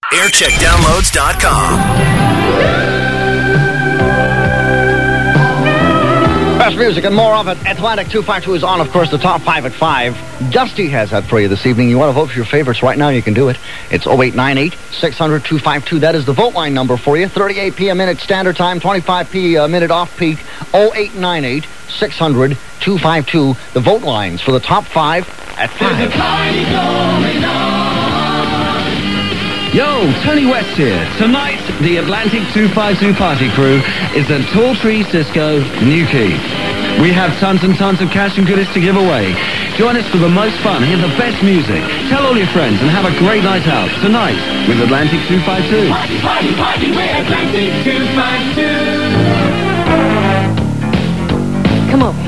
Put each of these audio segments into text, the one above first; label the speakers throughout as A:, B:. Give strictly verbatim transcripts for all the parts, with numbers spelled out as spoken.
A: aircheck downloads dot com.
B: Best music and more of it. Atlantic two five two is on, of course, the top five at five. Dusty has that for you this evening. You want to vote for your favorites right now, you can do it. It's oh eight nine eight, six hundred, two five two. That is the vote line number for you. thirty-eight p a minute standard time, twenty-five p a minute off peak. oh eight nine eight, six hundred, two five two. The vote lines for the top five at five.
C: There's a party going on.
D: Yo, Tony West here. Tonight, the Atlantic two five two party crew is at Tall Tree Cisco, Newquay. We have tons and tons of cash and goodies to give away. Join us for the most fun, hear the best music. Tell all your friends and have a great night out tonight with Atlantic two five two.
C: Party, party, party, we're Atlantic two five two.
E: Come on.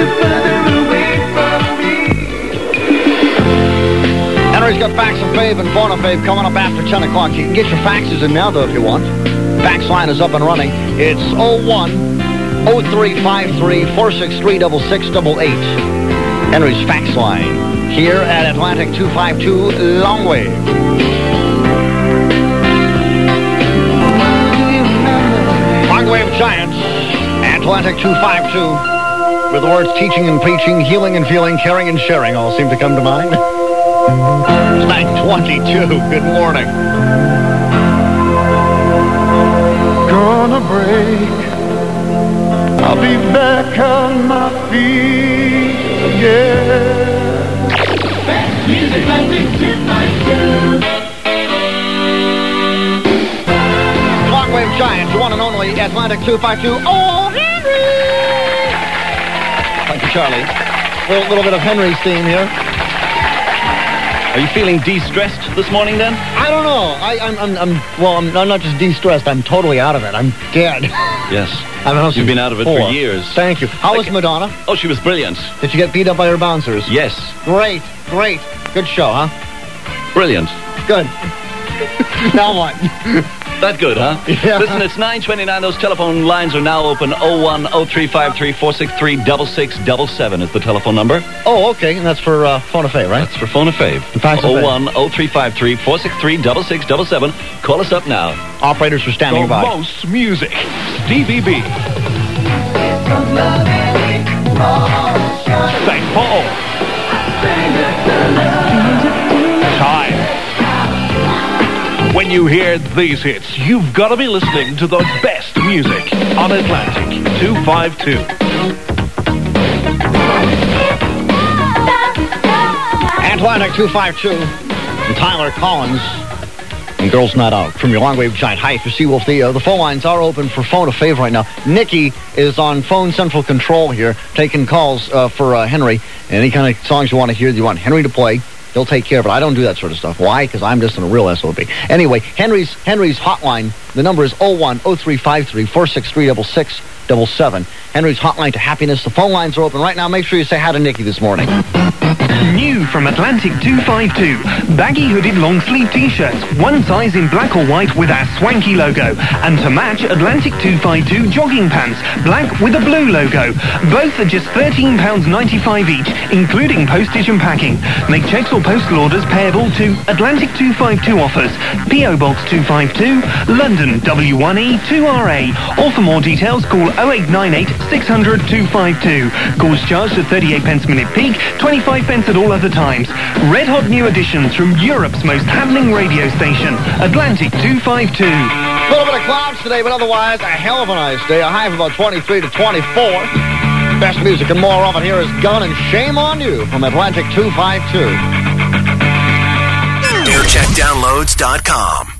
B: Henry's got Facts and Fave and Phone and Fave coming up after ten o'clock. You can get your faxes in now, though, if you want. Fax line is up and running. It's oh one, oh three five three, four six three, six six eight eight. Henry's fax line here at Atlantic two five two Longwave. Longwave Giants, Atlantic two five two. Where the words teaching and preaching, healing and feeling, caring and sharing all seem to come to mind. It's nine twenty-two. Good morning.
F: Gonna break. I'll be back on my feet. Yeah.
C: Best music, Atlantic two five two.
B: Longwave Giants, one and only Atlantic two five two. Oh, Henry! Thank you, Charlie. A little, little bit of Henry's theme here.
G: Are you feeling de-stressed this morning, then?
B: I don't know. I, I'm, I'm, I'm, well, I'm, I'm not just de-stressed. I'm totally out of it. I'm dead.
G: Yes.
B: I've been,
G: You've been out of it
B: four.
G: for years.
B: Thank you. How was Madonna?
G: Oh, she was brilliant.
B: Did you get beat up by her bouncers?
G: Yes.
B: Great, great. Good show, huh?
G: Brilliant.
B: Good. Now what?
G: That good, huh?
B: Yeah.
G: Listen, it's nine twenty-nine. Those telephone lines are now open. oh one, oh three five three, four six three, six six seven seven is the telephone number.
B: Oh, okay. And that's for uh, Phone a Fave, right?
G: That's for Phone a Fave.
B: oh
G: one, oh three five three, four six three, six six seven seven. Call us up now.
B: Operators are standing
F: The
B: by.
F: most music. Stevie B. Saint Paul. Time. When you hear these hits, you've got to be listening to the best music on Atlantic two five two.
B: Atlantic two five two. And Tyler Collins. And Girls Not Out from your Longwave Giant. Hi, for Seawolf. The, uh, the phone lines are open for Phone a Fave right now. Nikki is on phone central control here, taking calls uh, for uh, Henry. Any kind of songs you want to hear, you want Henry to play, he'll take care of it. I don't do that sort of stuff. Why? Because I'm just in a real S O B. Anyway, Henry's Henry's hotline, the number is oh one, oh three five three, four six three, six six seven seven. Henry's hotline to happiness. The phone lines are open right now. Make sure you say hi to Nikki this morning.
H: New from Atlantic two five two. Baggy hooded long sleeve t-shirts. One size in black or white with our swanky logo. And to match, Atlantic two five two jogging pants. Black with a blue logo. Both are just thirteen pounds ninety-five each, including postage and packing. Make checks or postal orders payable to Atlantic two five two offers. P O Box two five two, London W one E two R A. Or for more details, call oh eight nine eight, six hundred, two five two. Calls charged at thirty-eight pence minute peak, twenty-five pence at all other times. Red hot new additions from Europe's most happening radio station, Atlantic two five two.
B: A little bit of clouds today, but otherwise a hell of a nice day. A high of about twenty-three to twenty-four. Best music and more of it here is Gun and Shame on You from Atlantic two five two.
A: aircheck downloads dot com.